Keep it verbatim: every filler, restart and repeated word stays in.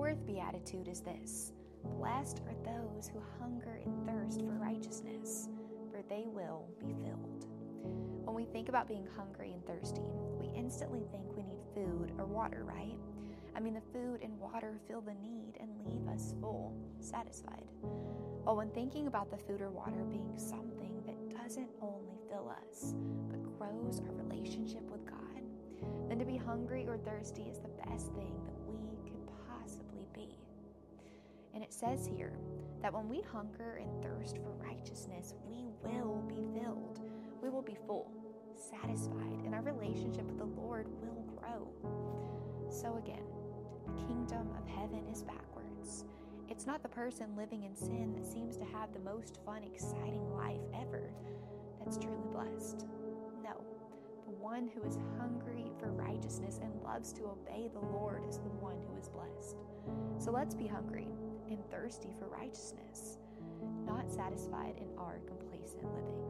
fourth beatitude is this: blessed are those who hunger and thirst for righteousness, for they will be filled. When we think about being hungry and thirsty, we instantly think we need food or water, right? I mean, the food and water fill the need and leave us full, satisfied. Well, when thinking about the food or water being something that doesn't only fill us, but grows our relationship with God, then to be hungry or thirsty is the best thing that we could possibly be. And it says here that when we hunger and thirst for righteousness, we will be filled. We will be full, satisfied, and our relationship with the Lord will grow. So again, the kingdom of heaven is backwards. It's not the person living in sin that seems to have the most fun, exciting life ever that's truly blessed. No, the one who is hungry for righteousness and loves to obey the Lord is the one who is blessed. So let's be hungry and thirsty for righteousness, not satisfied in our complacent living.